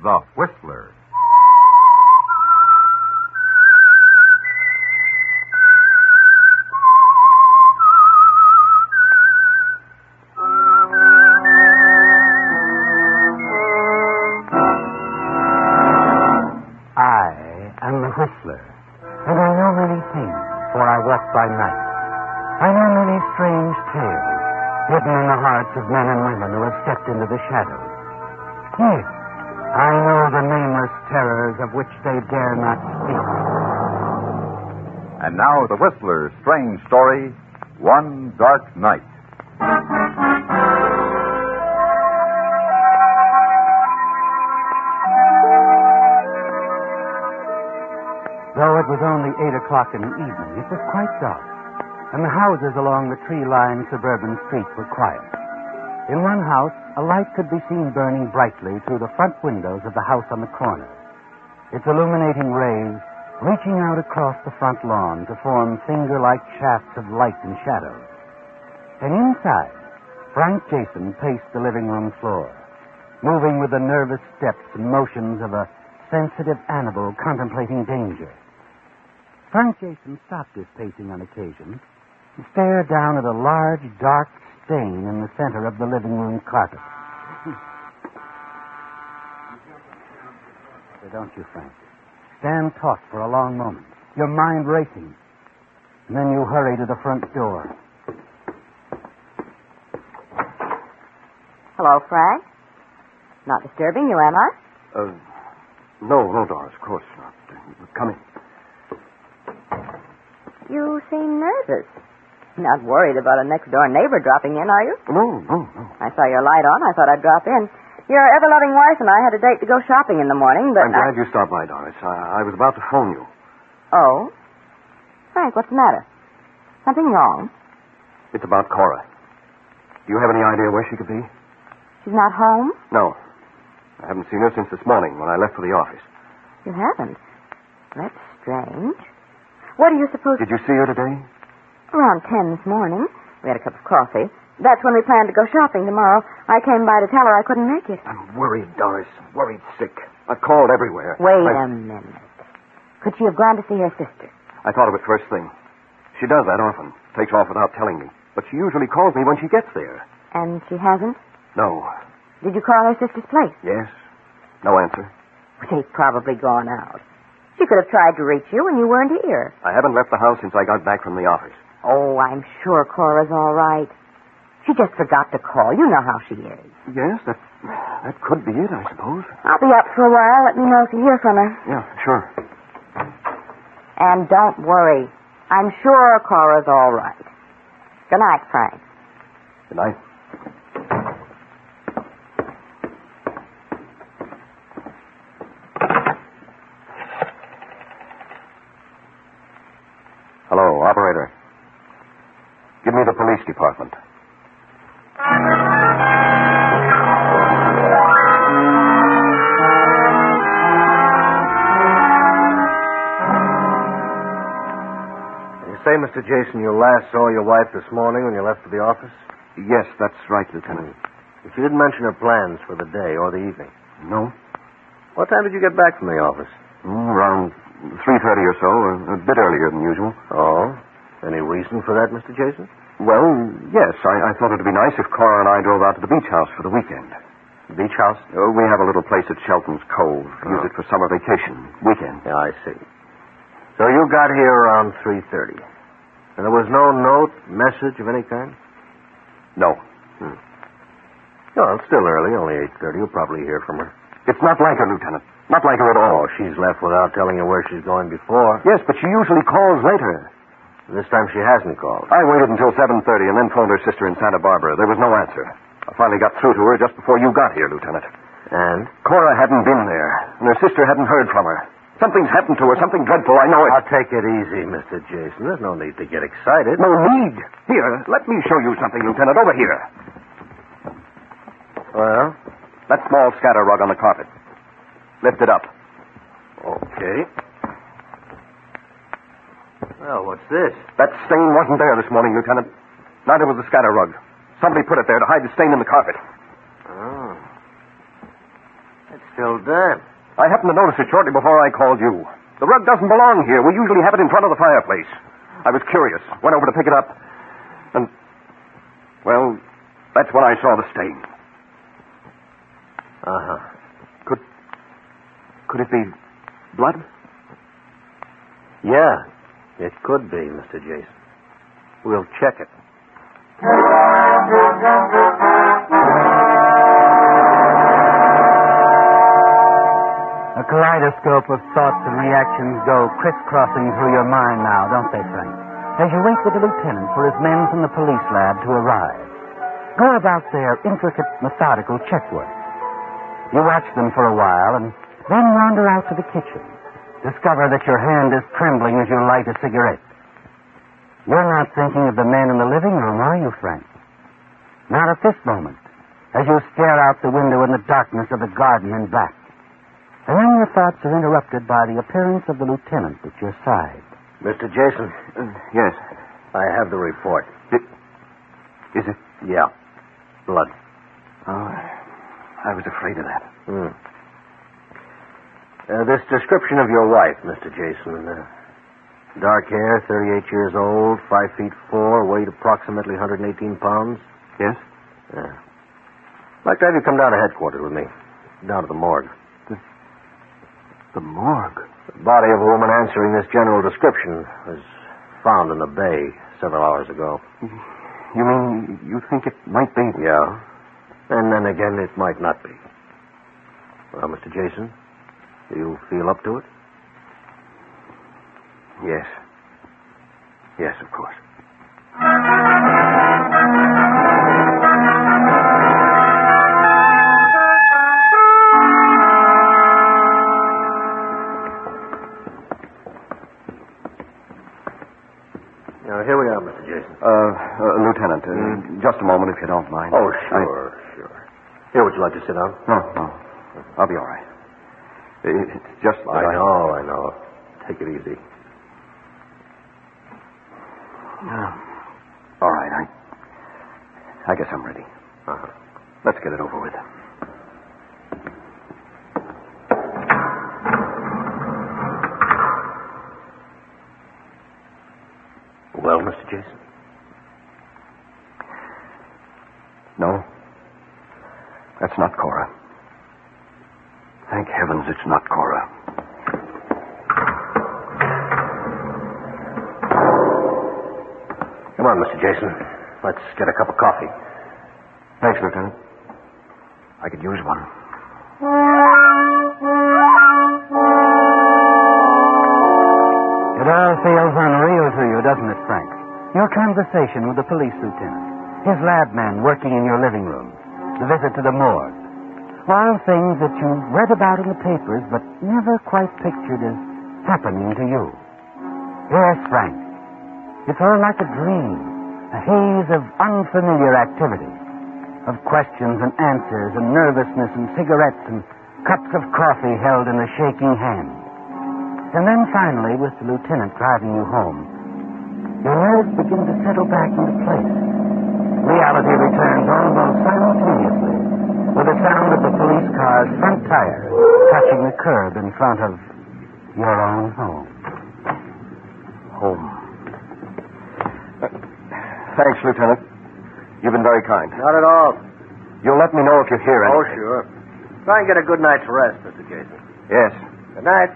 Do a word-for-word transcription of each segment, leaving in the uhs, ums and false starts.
The Whistler. I am the Whistler, and I know many things, for I walk by night. I know many strange tales, hidden in the hearts of men and women who have stepped into the shadows. Yes, I know the nameless terrors of which they dare not speak. And now the Whistler's strange story, One Dark Night. Though it was only eight o'clock in the evening, it was quite dark, and the houses along the tree-lined suburban streets were quiet. In one house, a light could be seen burning brightly through the front windows of the house on the corner, its illuminating rays reaching out across the front lawn to form finger-like shafts of light and shadow. And inside, Frank Jason paced the living room floor, moving with the nervous steps and motions of a sensitive animal contemplating danger. Frank Jason stopped his pacing on occasion and stared down at a large, dark stain in the center of the living room carpet. So don't you, Frank? Stand taut for a long moment, your mind racing. And then you hurry to the front door. Hello, Frank. Not disturbing you, am I? Uh, no, no, Doris, of course not. Uh, come in. You seem nervous. Not worried about a next-door neighbor dropping in, are you? No, no, no. I saw your light on. I thought I'd drop in. Your ever-loving wife and I had a date to go shopping in the morning, but... I'm glad I... you stopped by, Doris. I, I was about to phone you. Oh? Frank, what's the matter? Something wrong? It's about Cora. Do you have any idea where she could be? She's not home? No. I haven't seen her since this morning when I left for the office. You haven't? That's strange. What do you suppose... Did you see her today? Around ten this morning. We had a cup of coffee. That's when we planned to go shopping tomorrow. I came by to tell her I couldn't make it. I'm worried, Doris. Worried sick. I've called everywhere. Wait I... a minute. Could she have gone to see her sister? I thought of it first thing. She does that often. Takes off without telling me. But she usually calls me when she gets there. And she hasn't? No. Did you call her sister's place? Yes. No answer. They've probably gone out. She could have tried to reach you when you weren't here. I haven't left the house since I got back from the office. Oh, I'm sure Cora's all right. She just forgot to call. You know how she is. Yes, that that could be it, I suppose. I'll be up for a while. Let me know if you hear from her. Yeah, sure. And don't worry. I'm sure Cora's all right. Good night, Frank. Good night. Hello, operator. Give me the police department. You say, Mister Jason, you last saw your wife this morning when you left for the office? Yes, that's right, Lieutenant. But you didn't mention her plans for the day or the evening. No? What time did you get back from the office? Mm, around three thirty or so, a, a bit earlier than usual. Oh? Any reason for that, Mister Jason? Well, yes. I, I thought it would be nice if Cora and I drove out to the beach house for the weekend. Beach house? Uh, we have a little place at Shelton's Cove. Use Oh. it for summer vacation. Weekend. Yeah, I see. So you got here around three thirty. And there was no note, message of any kind? No. Hmm. Well, it's still early, only eight thirty. You'll probably hear from her. It's not like her, Lieutenant. Not like her at all. Oh, she's left without telling you where she's going before. Yes, but she usually calls later. This time she hasn't called. I waited until seven thirty and then phoned her sister in Santa Barbara. There was no answer. I finally got through to her just before you got here, Lieutenant. And? Cora hadn't been there, and her sister hadn't heard from her. Something's happened to her, something dreadful, I know it. I'll take it easy, Mister Jason. There's no need to get excited. No need. Here, let me show you something, Lieutenant. Over here. Well? That small scatter rug on the carpet. Lift it up. Okay. Well, what's this? That stain wasn't there this morning, Lieutenant. Neither was the scatter rug. Somebody put it there to hide the stain in the carpet. Oh. That till then. I happened to notice it shortly before I called you. The rug doesn't belong here. We usually have it in front of the fireplace. I was curious. Went over to pick it up. And, well, that's when I saw the stain. Uh-huh. Could, could it be blood? Yeah, it could be, Mister Jason. We'll check it. A kaleidoscope of thoughts and reactions go crisscrossing through your mind now, don't they, Frank? As you wait with the lieutenant for his men from the police lab to arrive. Go about their intricate, methodical check work. You watch them for a while and then wander out to the kitchen. Discover that your hand is trembling as you light a cigarette. You're not thinking of the men in the living room, are you, Frank? Not at this moment, as you stare out the window in the darkness of the garden in back. And then your thoughts are interrupted by the appearance of the lieutenant at your side. Mister Jason? Uh, yes. I have the report. It, is it? Yeah. Blood. Oh, I was afraid of that. Hmm. Uh, this description of your wife, Mister Jason. Uh, dark hair, thirty-eight years old, five feet four, weight approximately one hundred eighteen pounds. Yes? Yeah. I'd like to have you come down to headquarters with me. Down to the morgue. The, the morgue? The body of a woman answering this general description was found in the bay several hours ago. You mean you think it might be? Yeah. And then again, it might not be. Well, Mister Jason, do you feel up to it? Yes. Yes, of course. Now, here we are, Mister Jason. Uh, uh Lieutenant, uh, mm. just a moment, if you don't mind. Oh, sure, I... sure. Here, would you like to sit down? No, no. I'll be all right. It's just that I I... know, I know. Take it easy. Uh, all right, I... I guess I'm ready. Uh-huh. Let's get it over with. Well, Mister Jason? No. That's not Cora. Thank heavens it's not Cora. Come on, Mister Jason. Let's get a cup of coffee. Thanks, Lieutenant. I could use one. It all feels unreal to you, doesn't it, Frank? Your conversation with the police lieutenant, his lab man working in your living room, the visit to the morgue. All things that you read about in the papers but never quite pictured as happening to you. Yes, Frank. It's all like a dream, a haze of unfamiliar activity, of questions and answers and nervousness and cigarettes and cups of coffee held in a shaking hand. And then finally, with the lieutenant driving you home, your nerves begin to settle back into place. Reality returns almost simultaneously with the sound of the police car's front tire touching the curb in front of your own home. Home. Uh, thanks, Lieutenant. You've been very kind. Not at all. You'll let me know if you hear anything. Oh, sure. Try and get a good night's rest, Mister Jason. Yes. Good night.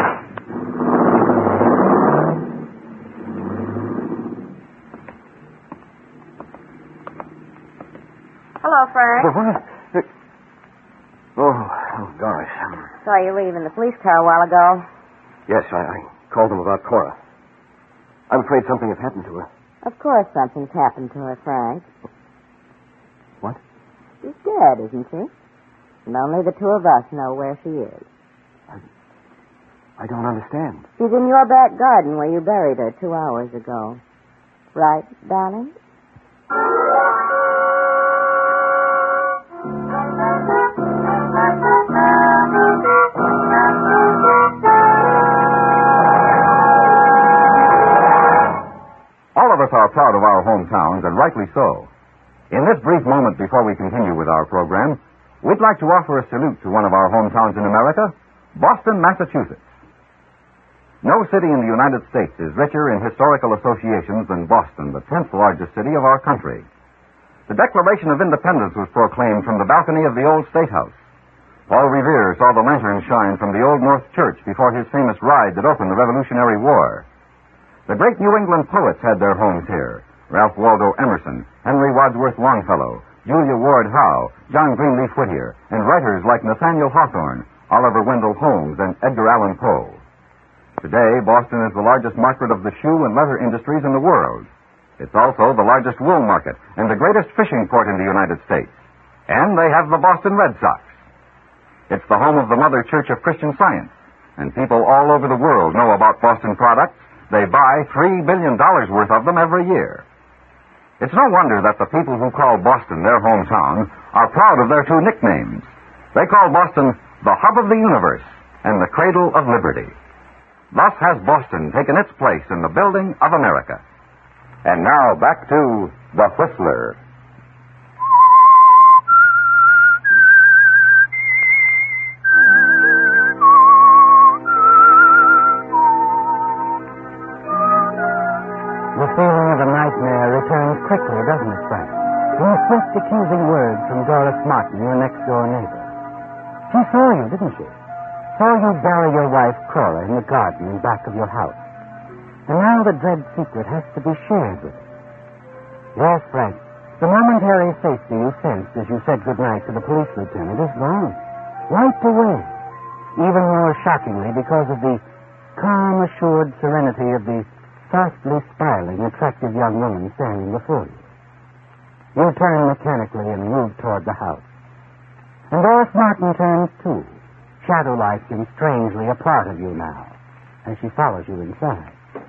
Hello, Frank. What? Oh, oh, Doris. Um, Saw you leaving the police car a while ago. yes, I, I called them about Cora. I'm afraid something has happened to her. Of course something's happened to her, Frank. What? She's dead, isn't she? And only the two of us know where she is. I, I don't understand. She's in your back garden where you buried her two hours ago. Right, darling? All of us are proud of our hometowns, and rightly so. In this brief moment before we continue with our program, we'd like to offer a salute to one of our hometowns in America, Boston, Massachusetts. No city in the United States is richer in historical associations than Boston, the tenth largest city of our country. The Declaration of Independence was proclaimed from the balcony of the old State House. Paul Revere saw the lantern shine from the Old North Church before his famous ride that opened the Revolutionary War. The great New England poets had their homes here. Ralph Waldo Emerson, Henry Wadsworth Longfellow, Julia Ward Howe, John Greenleaf Whittier, and writers like Nathaniel Hawthorne, Oliver Wendell Holmes, and Edgar Allan Poe. Today, Boston is the largest market of the shoe and leather industries in the world. It's also the largest wool market and the greatest fishing port in the United States. And they have the Boston Red Sox. It's the home of the Mother Church of Christian Science, and people all over the world know about Boston products. They buy three billion dollars worth of them every year. It's no wonder that the people who call Boston their hometown are proud of their two nicknames. They call Boston the hub of the universe and the cradle of liberty. Thus has Boston taken its place in the building of America. And now back to The Whistler. The feeling of a nightmare returns quickly, doesn't it, Frank? In the swift accusing words from Doris Martin, your next-door neighbor. She saw you, didn't she? Saw you bury your wife, Cora, in the garden in back of your house. And now the dread secret has to be shared with her. Yes, Frank, the momentary safety you sensed as you said goodnight to the police lieutenant is gone. Wiped away. Even more shockingly because of the calm, assured serenity of the softly smiling, attractive young woman standing before you. You turn mechanically and move toward the house. And Doris Martin turns too, shadow-like and strangely a part of you now, as she follows you inside.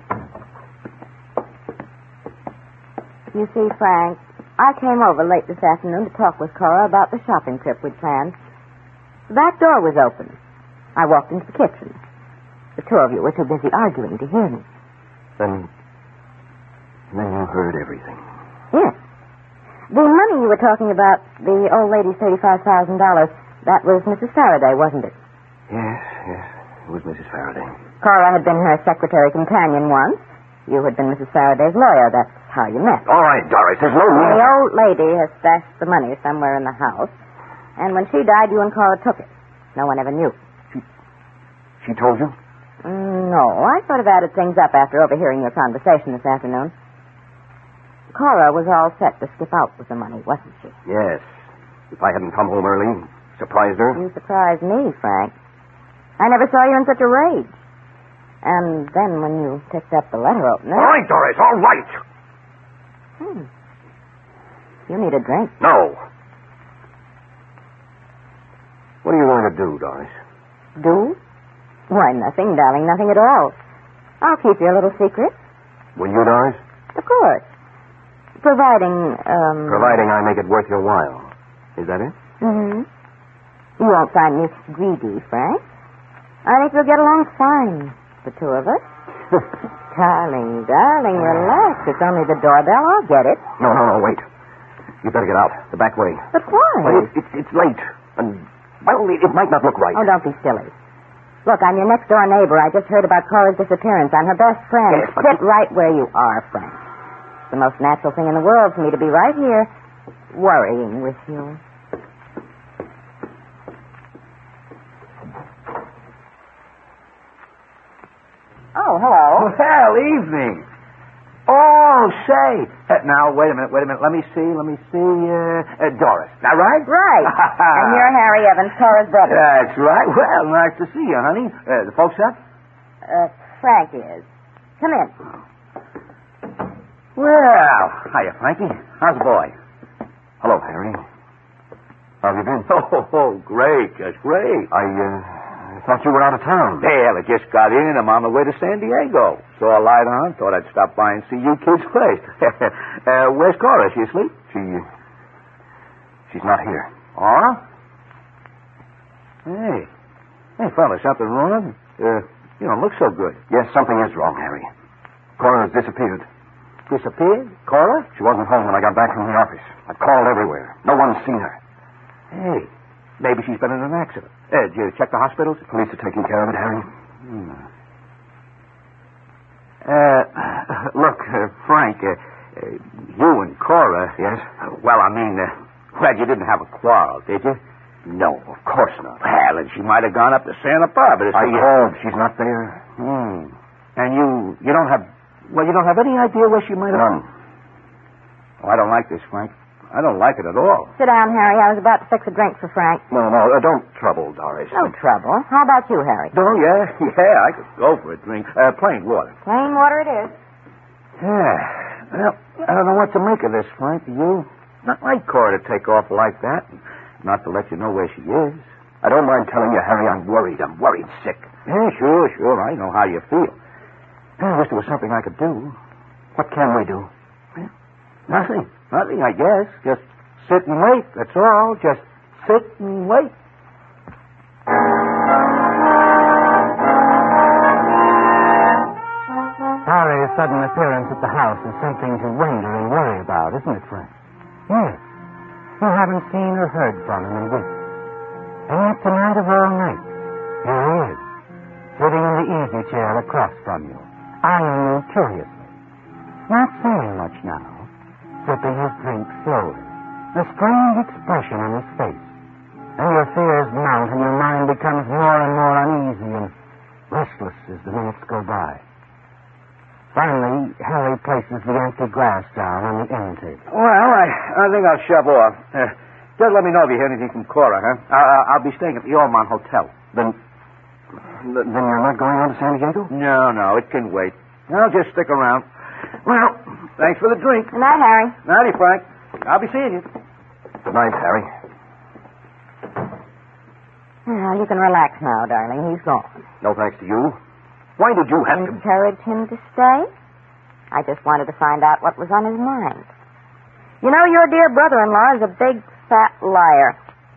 You see, Frank, I came over late this afternoon to talk with Cora about the shopping trip we'd planned. The back door was open. I walked into the kitchen. The two of you were too busy arguing to hear me. Then, then you heard everything. Yes. The money you were talking about, the old lady's thirty-five thousand dollars, that was Missus Faraday, wasn't it? Yes, yes. It was Missus Faraday. Cora had been her secretary companion once. You had been Missus Faraday's lawyer. That's how you met. All right, Doris, there's no need. The old lady has stashed the money somewhere in the house. And when she died, you and Cora took it. No one ever knew. She, she told you? Mm, no, I sort of added things up after overhearing your conversation this afternoon. Cora was all set to skip out with the money, wasn't she? Yes. If I hadn't come home early, surprised her. You surprised me, Frank. I never saw you in such a rage. And then when you picked up the letter opener... All right, Doris, all right. Hmm. You need a drink. No. What are you going to do, Doris? Do? Why, nothing, darling, nothing at all. I'll keep your little secret. Will you, Doris? Of course. Providing, um... Providing I make it worth your while. Is that it? Mm-hmm. You won't find me greedy, Frank. I think we'll get along fine, the two of us. Darling, darling, relax. It's only the doorbell. I'll get it. No, no, no, wait. You better get out, the back way. But why? Well, it, it's, it's late, and, well, it, it might not look right. Oh, don't be silly. Look, I'm your next-door neighbor. I just heard about Cora's disappearance. I'm her best friend. Yes, but Sit you... right where you are, Frank. It's the most natural thing in the world for me to be right here, worrying with you. Oh, hello. Well, evening. Oh, say. Uh, now, wait a minute, wait a minute. Let me see, let me see. Uh, uh, Doris, is that right? Right. And you're Harry Evans, Cora's brother. That's right. Well, nice to see you, honey. Uh, the folks up? Uh, Frank is. Come in. Well, hiya, Frankie. How's the boy? Hello, Harry. How have you been? Oh, oh great, just great. I, uh, thought you were out of town. Well, I just got in. I'm on the way to San Diego. Saw a light on. Thought I'd stop by and see you kids first. uh, where's Cora? Is she asleep? She, she's not here. Oh? Hey. Hey, fella, something wrong? Uh, you don't look so good. Yes, something is wrong, Harry. Cora has disappeared. Disappeared? Cora? She wasn't home when I got back from the office. I've called everywhere. No one's seen her. Hey, maybe she's been in an accident. Uh, did you check the hospitals? Police are taking care of it, Harry. Hmm. Uh, look, uh, Frank, uh, uh, you and Cora... Yes? Uh, well, I mean, uh, well, you didn't have a quarrel, did you? No, of course not. Well, and she might have gone up to Santa Barbara to I see you. called. She's not there. Hmm. And you, you don't have, well, you don't have any idea where she might have... None. Oh, I don't like this, Frank. I don't like it at all. Sit down, Harry. I was about to fix a drink for Frank. No, no, uh, don't trouble Doris. No trouble. How about you, Harry? Oh, yeah, yeah, I could go for a drink. Uh, plain water. Plain water it is. Yeah. Well, I don't know what to make of this, Frank. Do you? Not like Cora to take off like that. Not to let you know where she is. I don't mind telling you, Harry, I'm worried. I'm worried sick. Yeah, sure, sure. I know how you feel. I wish there was something I could do. What can we do? Well, nothing. Nothing, I guess. Just sit and wait. That's all. Just sit and wait. Harry's sudden appearance at the house is something to wonder and worry about, isn't it, Frank? Yes. You haven't seen or heard from him in weeks. And yet tonight of all nights, here he is, sitting in the easy chair across from you, eyeing you curiously. Not saying much now, sipping his drink slowly, a strange expression on his face. And your fears mount and your mind becomes more and more uneasy and restless as the minutes go by. Finally, Harry places the empty glass down on the end table. Well, I, I think I'll shove off. Uh, just let me know if you hear anything from Cora, huh? Uh, I'll be staying at the Ormond Hotel. Then, then you're not going on to San Diego? No, no, it can wait. I'll just stick around. Well, thanks for the drink. Good night, Harry. Nighty, Frank. I'll be seeing you. Good night, Harry. Well, you can relax now, darling. He's gone. No thanks to you. Why did you have to... Encourage him to stay? I just wanted to find out what was on his mind. You know, your dear brother-in-law is a big, fat liar.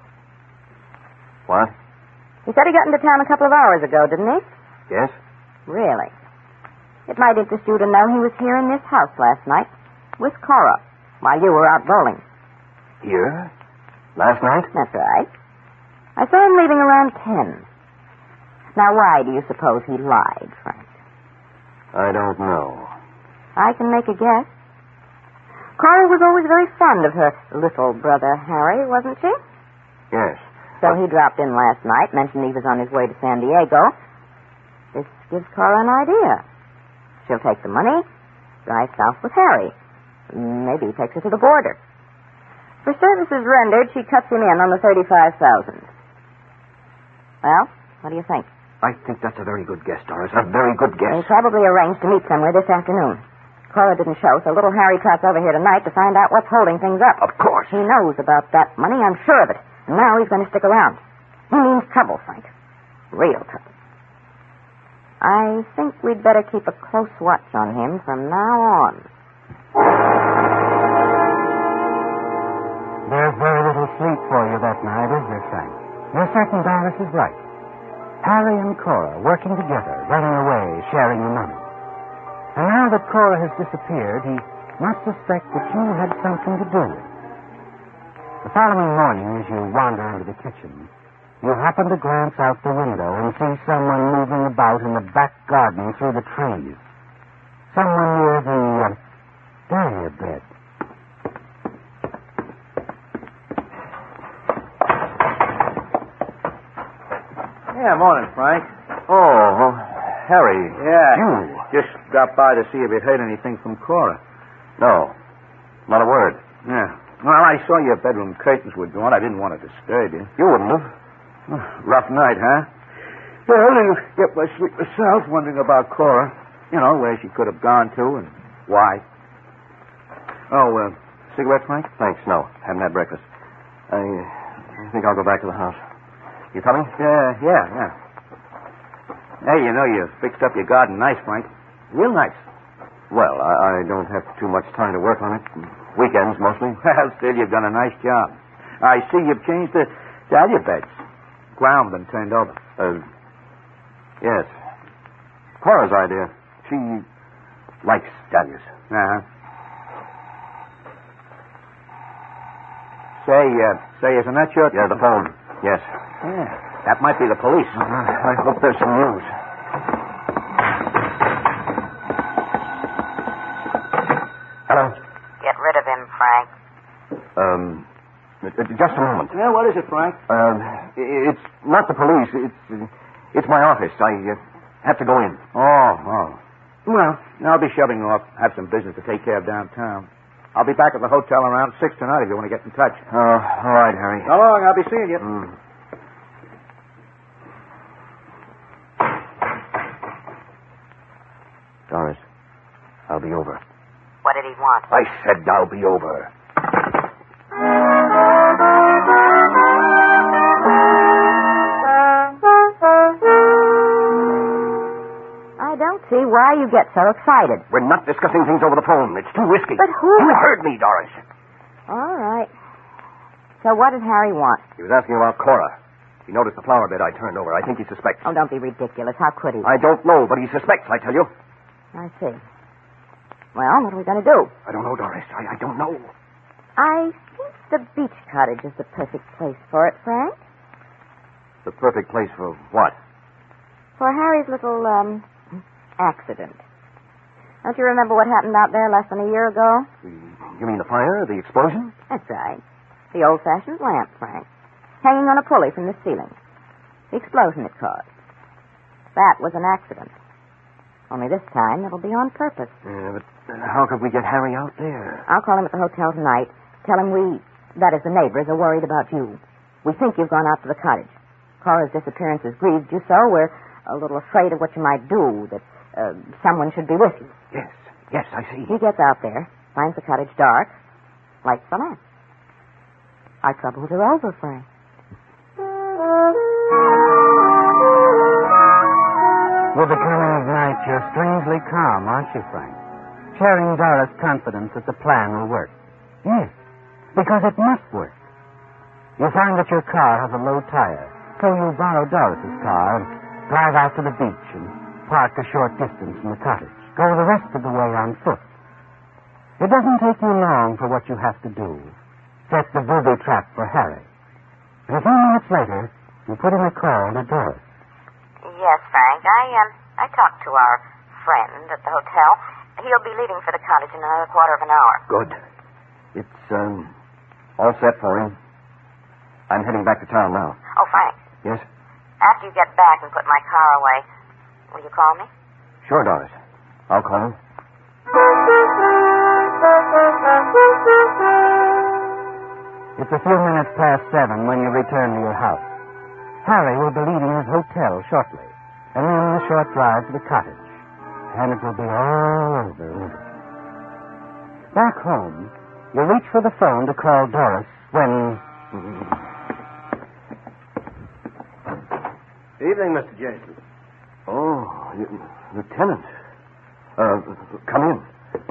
What? He said he got into town a couple of hours ago, didn't he? Yes? Really? It might interest you to know he was here in this house last night with Cora while you were out bowling. Here? Last night? That's right. I saw him leaving around ten. Now, why do you suppose he lied, Frank? I don't know. I can make a guess. Cora was always very fond of her little brother, Harry, wasn't she? Yes. So he dropped in last night, mentioned he was on his way to San Diego. This gives Cora an idea. She'll take the money, drive south with Harry. Maybe he takes her to the border. For services rendered, she cuts him in on the thirty-five thousand dollars. Well, what do you think? I think that's a very good guess, Doris. A very good They guess. probably arranged to meet somewhere this afternoon. Cora didn't show, so little Harry trots over here tonight to find out what's holding things up. Of course. He knows about that money, I'm sure of it. And now he's going to stick around. He means trouble, Frank. Real trouble. I think we'd better keep a close watch on him from now on. There's very little sleep for you that night, is there, Frank? You're certain Doris is right. Harry and Cora working together, running away, sharing the money. And now that Cora has disappeared, he must suspect that you had something to do with it. The following morning, as you wander into the kitchen, you happen to glance out the window and see someone moving about in the back garden through the trees. Someone near the uh, dahlia bed. Yeah, morning, Frank. Oh, Harry. Yeah. You? Just dropped by to see if you'd heard anything from Cora. No. Not a word. Yeah. Well, I saw your bedroom curtains were drawn. I didn't want to disturb you. You wouldn't have. Rough night, huh? Well, I get my sleep myself, wondering about Cora. You know, where she could have gone to and why. Oh, uh, cigarette, Frank? Thanks, no. Haven't had breakfast. I, I think I'll go back to the house. You coming? Yeah, yeah, yeah. Hey, you know, you fixed up your garden nice, Frank. Real nice. Well, I, I don't have too much time to work on it. Weekends, mostly. Well, still, you've done a nice job. I see you've changed the dahlia beds. Ground been turned over. Uh, yes. Cora's idea. She likes dahlias. Uh-huh. Say, uh, say, isn't that your... Yeah, the phone. Yes. Yeah. That might be the police. Uh, I hope there's some news. Hello? Get rid of him, Frank. Um, uh, just a moment. Yeah, what is it, Frank? Um, it's not the police. It's uh, it's my office. I uh, have to go in. Oh, oh. Well, I'll be shoving off. I have some business to take care of downtown. I'll be back at the hotel around six tonight if you want to get in touch. Oh, all right, Harry. So long. I'll be seeing you. Mm. Doris, I'll be over. What did he want? I said I'll be over. I don't see why you get so excited. We're not discussing things over the phone. It's too risky. But who... You heard me, Doris. All right. So what did Harry want? He was asking about Cora. He noticed the flower bed I turned over. I think he suspects. Oh, don't be ridiculous. How could he? I don't know, but he suspects, I tell you. I see. Well, what are we going to do? I don't know, Doris. I, I don't know. I think the beach cottage is the perfect place for it, Frank. The perfect place for what? For Harry's little, um, accident. Don't you remember what happened out there less than a year ago? You mean the fire? The explosion? That's right. The old-fashioned lamp, Frank. Hanging on a pulley from the ceiling. The explosion it caused. That was an accident. Only this time it'll be on purpose. Yeah, but how could we get Harry out there? I'll call him at the hotel tonight. Tell him we, that is the neighbors, are worried about you. We think you've gone out to the cottage. Cora's disappearance has grieved you so we're a little afraid of what you might do, that uh, someone should be with you. Yes, yes, I see. He gets out there, finds the cottage dark, lights the lamp. Our troubles are over, Frank. With the coming of night, you're strangely calm, aren't you, Frank? Sharing Dora's confidence that the plan will work. Yes, because it must work. You find that your car has a low tire, so you borrow Doris's car and drive out to the beach and park a short distance from the cottage. Go the rest of the way on foot. It doesn't take you long for what you have to do. Set the booby trap for Harry. And a few minutes later, you put in a call to Doris. Yes, Frank. I, um, I talked to our friend at the hotel. He'll be leaving for the cottage in another quarter of an hour. Good. It's, um, all set for him. I'm heading back to town now. Oh, Frank. Yes? After you get back and put my car away, will you call me? Sure, Doris. I'll call him. It's a few minutes past seven when you return to your house. Harry will be leaving his hotel shortly, and then a short drive to the cottage. And it will be all over, won't it? Back home, you reach for the phone to call Doris when... Evening, Mister Jason. Oh, Lieutenant. Uh, come in.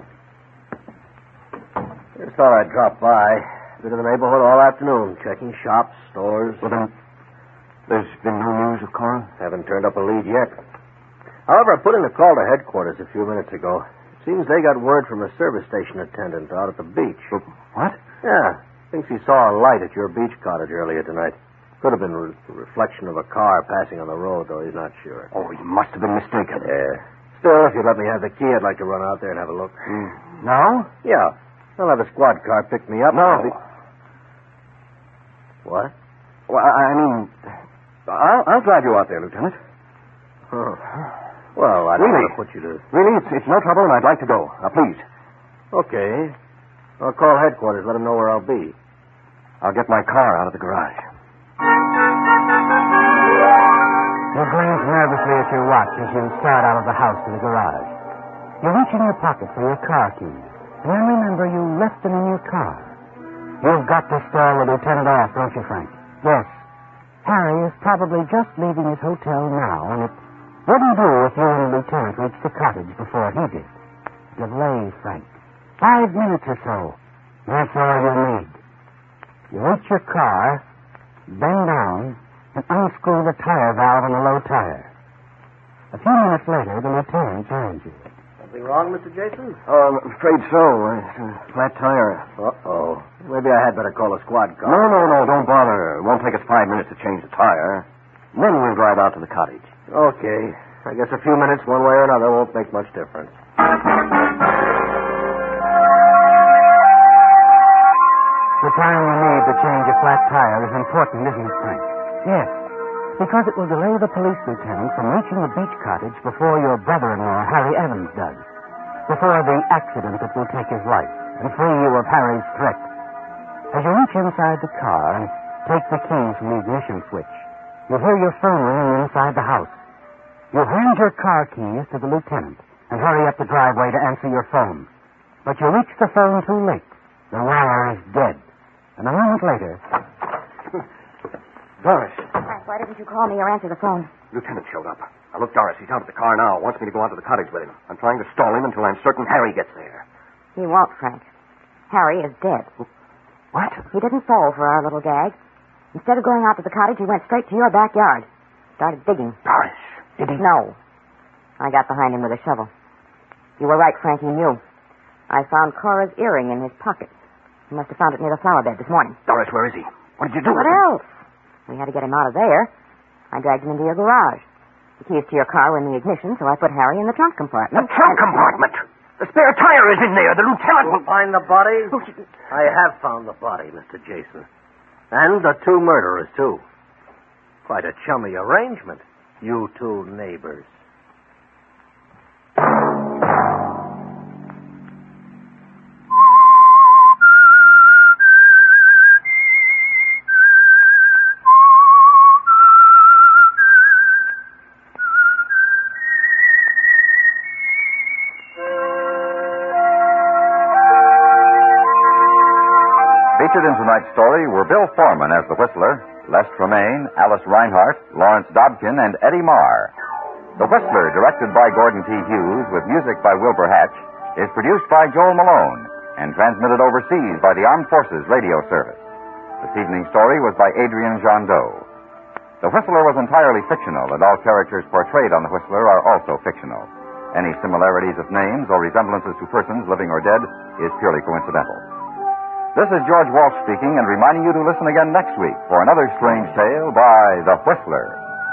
Just thought I'd drop by. Been in the neighborhood all afternoon, checking shops, stores. Well, then, there's been no news of Cora? Haven't turned up a lead yet. However, I put in a call to headquarters a few minutes ago. It seems they got word from a service station attendant out at the beach. What? Yeah. Thinks he saw a light at your beach cottage earlier tonight. Could have been a re- reflection of a car passing on the road, though he's not sure. Oh, he must have been mistaken. Yeah. Still, if you'd let me have the key, I'd like to run out there and have a look. Mm. Now? Yeah. I'll have a squad car pick me up. No. Be... What? Well, I I mean, I'll, I'll drive you out there, Lieutenant. Oh. Well, I don't Really? want to put you to... Really, it's, it's no trouble, and I'd like to go. Now, please. Okay. I'll call headquarters, let them know where I'll be. I'll get my car out of the garage. You glance nervously at your watch as you start out of the house to the garage. You reach in your pocket for your car keys, and then remember you left them in your car. You've got to stall the lieutenant off, don't you, Frank? Yes. Harry is probably just leaving his hotel now, and it wouldn't do if you and the lieutenant reached the cottage before he did. Delay, Frank. Five minutes or so. That's all you need. You reach your car, bend down, and unscrew the tire valve on the low tire. A few minutes later, the lieutenant joins you. Something wrong, Mister Jason? Oh, I'm afraid so. It's a flat tire. Uh-oh. Maybe I had better call a squad car. No, no, no, don't bother. It won't take us five minutes to change the tire. And then we'll drive out to the cottage. Okay. I guess a few minutes one way or another won't make much difference. The time you need to change a flat tire is important, isn't it, Frank? Yes, because it will delay the police lieutenant from reaching the beach cottage before your brother-in-law, Harry Evans, does. Before the accident that will take his life and free you of Harry's threat. As you reach inside the car and take the keys from the ignition switch, you'll hear your phone ringing inside the house. You'll hand your car keys to the lieutenant and hurry up the driveway to answer your phone. But you reach the phone too late. The wire is dead. And a moment later... Doris. Frank, why didn't you call me or answer the phone? Lieutenant showed up. Now, look, Doris, he's out at the car now. Wants me to go out to the cottage with him. I'm trying to stall him until I'm certain Harry gets there. He won't, Frank. Harry is dead. What? He didn't fall for our little gag. Instead of going out to the cottage, he went straight to your backyard. Started digging. Doris, did he? No. I got behind him with a shovel. You were right, Frank. He knew. I found Cora's earring in his pocket. He must have found it near the flower bed this morning. Doris, where is he? What did you do What with him? else? We had to get him out of there. I dragged him into your garage. The keys to your car were in the ignition, so I put Harry in the trunk compartment. The trunk and... compartment! The spare tire is in there. The lieutenant will... Find the body? I have found the body, Mister Jason. And the two murderers, too. Quite a chummy arrangement, you two neighbors. Featured in tonight's story were Bill Foreman as the Whistler, Les Tremaine, Alice Reinhart, Lawrence Dobkin, and Eddie Marr. The Whistler, directed by Gordon T. Hughes with music by Wilbur Hatch, is produced by Joel Malone and transmitted overseas by the Armed Forces Radio Service. This evening's story was by Adrian Jondeau. The Whistler was entirely fictional, and all characters portrayed on The Whistler are also fictional. Any similarities of names or resemblances to persons living or dead is purely coincidental. This is George Walsh speaking and reminding you to listen again next week for another strange tale by The Whistler.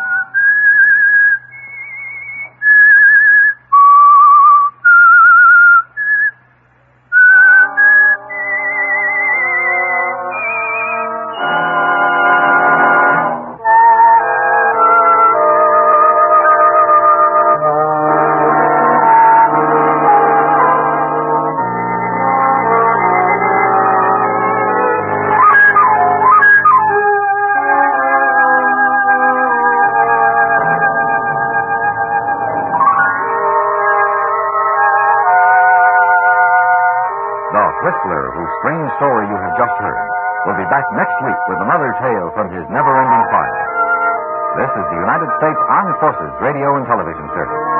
Whistler, whose strange story you have just heard, will be back next week with another tale from his never-ending file. This is the United States Armed Forces Radio and Television Service.